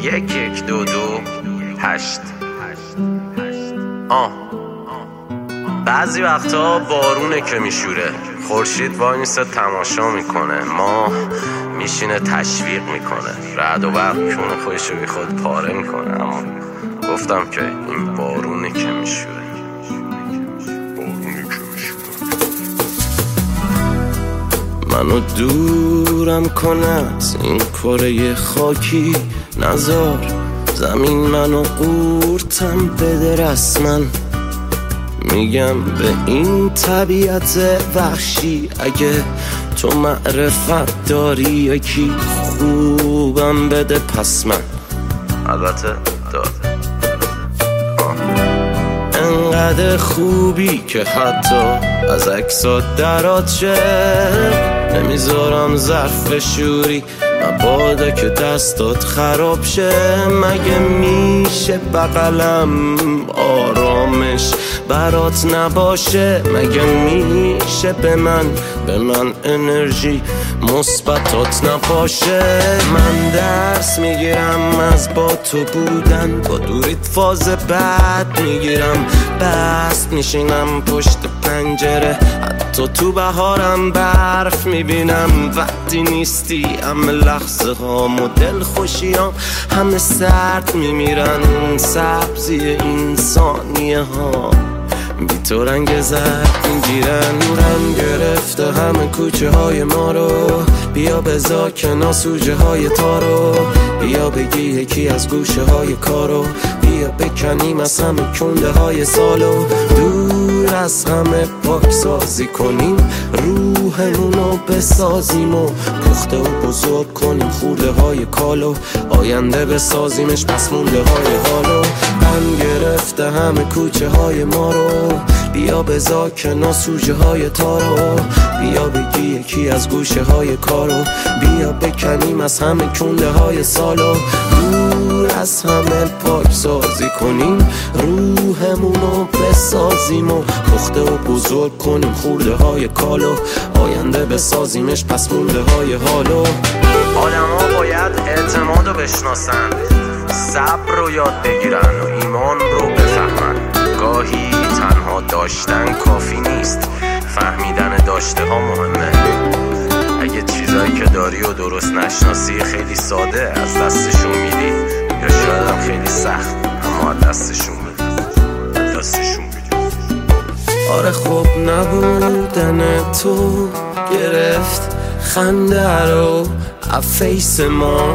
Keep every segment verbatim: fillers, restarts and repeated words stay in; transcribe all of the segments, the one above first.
یک یک دو دو هشت. آه بعضی وقتا بارونه که میشوره، خورشید وای میسته تماشا میکنه، ماه میشینه تشویق میکنه، رعد و برق کونه خودشو بی خود پاره میکنه. اما گفتم که این بارونه که میشوره، بارونه که میشوره. منو دورم کنه از این کره خاکی، نزار زمین منو قورتم بده رسمن. میگم به این طبیعت وحشی اگه تو معرفت داری یکی خوبم بده پس من البته داده. انقدر خوبی که حتی از عکسات درات شه، نمیذارم ظرف شوری مبادا که دستات خراب شه. مگه میشه بغلم آرامش برات نباشه؟ مگه میشه به من به من انرژی مثبتات نباشه؟ من درس میگیرم از با تو بودن، با دوریت فاز بعد میگیرم، بست میشینم پشت پنجره، حتی تو بهارم برف میبینم. وقتی نیستی همه لحظه ها مدل خوشیام همه سرد میمیرن، سبزی این ثانیه ها بی تو رنگ زرد میگیرن. نورم گرفته همه کوچه های ما رو، بیا بذار کنار سوژه های تارو، بیا بگی یکی از گوشه های کارو، بیا بکنیم از همه کنده های سالو، دور از همه پاک سازی کنیم روحمونو بسازیم و پخته و بزرگ کنیم خورده های کالو، آینده بسازیمش پس مونده های حالو. من گرفته همه کوچه های ما رو، بیا بذار کنار سوژه های تارو، بیا بگی یکی از گوشه های کارو، بیا بکنیم از همه کنده های سالو، دور از همه پاک سازی کنیم روحمونو بسازیم و پخته و بزرگ کنیم خورده های کالو، آینده بسازیمش پس مونده های حالو. آدم ها باید اعتماد رو بشناسن، صبر رو یاد بگیرن و ایمان رو بفهمن. گاهی تنها داشتن کافی نیست، فهمیدن داشته ها مهمه. اگه چیزایی که داری و درست نشناسی خیلی ساده از دستشون میدی، یا شاید هم خیلی سخت اما از دستشون میدی دستشون میدی. آره خوب نبودن تو گرفت خنده رو افیس ما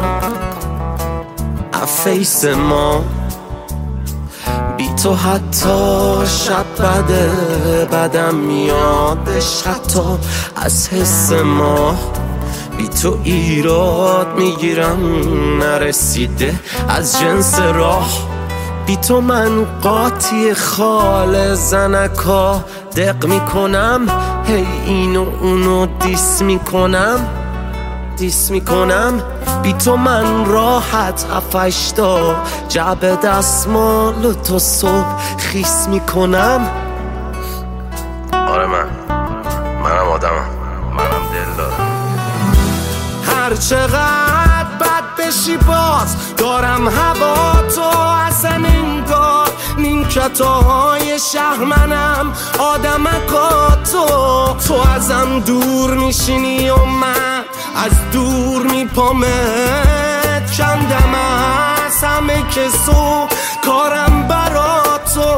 افیس ما بی تو حتی شب بده بدم میادش، حتی از حس ما بی تو ایراد میگیرم نرسیده از جنس راه، بی تو من قاطی خال زنکا دق میکنم، هی اینو اونو دیس میکنم دیس میکنم. بی تو من راحت هفشتا جعب دستمال تو صبح خیس میکنم. آره من منم آدمم، منم دل دارم. هر چقدر بد بشی باز دارم هوا تو از انگار نیمکتاهای شهر منم آدمکا تو تو ازم دور میشینی و من از دور میپامت کندم از همه کسو کارم برا تو.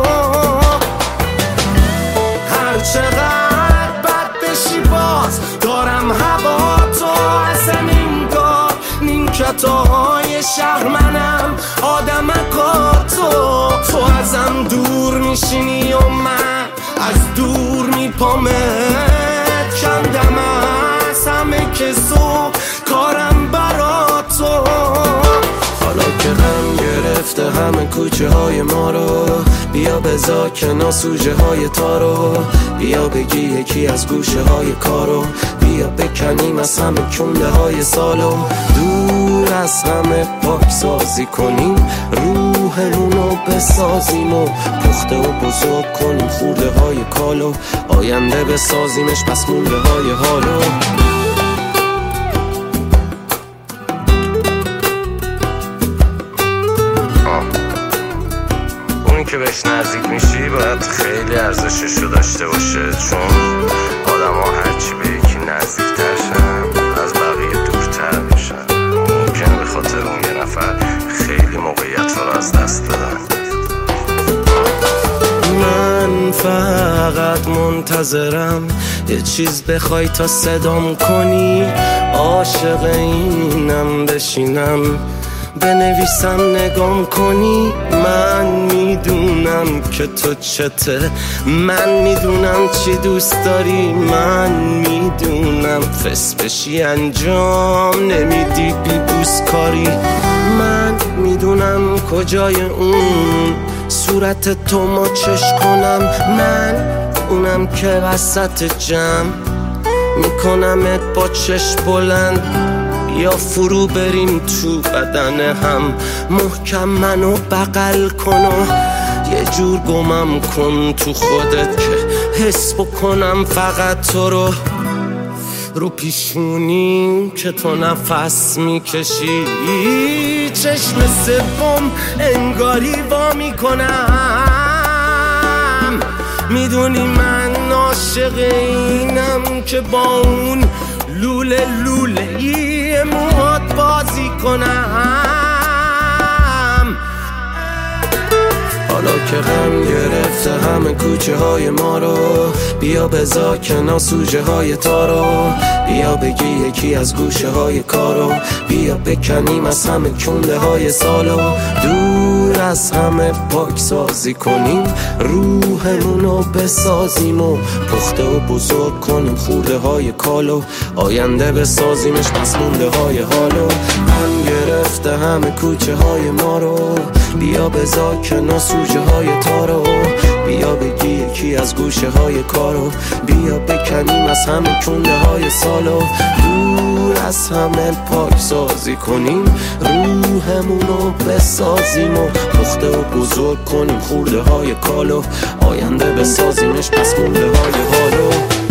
هر چقدر بد بشی باز دارم هوا تو از انگار نیمکتاهای شهر منم آدمکا تو تو ازم دور میشینی و من از دور میپامت کندم از همه کسو کارم برا تو. حالا که غم گرفته همه کوچه های ما رو، بیا بذار کنار سوژه های تارو، بیا بگی یکی از گوشه های کارو، بیا بکنیم از همه کنده های سالو، دور از همه پاک سازی کنیم روحمونو بسازیم و پخته و بزرگ کنیم خورده های کالو، آینده بسازیمش پس مونده های حالو. که بهش نزدیک میشی باید خیلی ارزششو داشته باشه، چون آدم ها هرچی به یکی نزدیکتر شن از بقیه دورتر میشن. ممکنه به خاطر اون یه نفر خیلی موقعیت رو از دست بدن. من فقط منتظرم یه چیز بخوای تا صدام کنی، عاشق اینم بشینم بنویسم نگام کنی. من میدونم که تو چته، من میدونم چی دوست داری، من میدونم فس بشی انجام نمیدی بی بوس کاری. من میدونم کجای اون صورت تو ما چش کنم، من اونم که وسط جمع میکنمت با چش بلند. یا فرو بریم تو بدن هم، محکم منو بغل کن و یه جور گمم کن تو خودت که حس بکنم فقط تو رو. رو پیشونی که تو نفس میکشی، چشم سوم انگاری وا میکنم. میدونی من عاشق اینم که با اون لوله لوله ای موهات بازی کنم. حالا که غم گرفته همه کوچه های ما رو، بیا بذار کنار سوژه های تارو، بیا بگی یکی از گوشه های کارو، بیا بکنیم از همه کنده های سالو، دور از همه پاک سازی کنیم روحمونو بسازیم و پخته و بزرگ کنیم خورده های کالو، آینده بسازیمش پس مونده های حالو. هم گرفته همه کوچه های ما رو، بیا بذار کنار سوژه های تارو، بیا بگی یکی از گوشه های کارو، بیا بکنیم از همه کنده های سالو، دور از همه پاک سازی کنیم روحمونو بسازیم و پخته و بزرگ کنیم خورده های کالو، آینده بسازیمش پس مونده های حالو.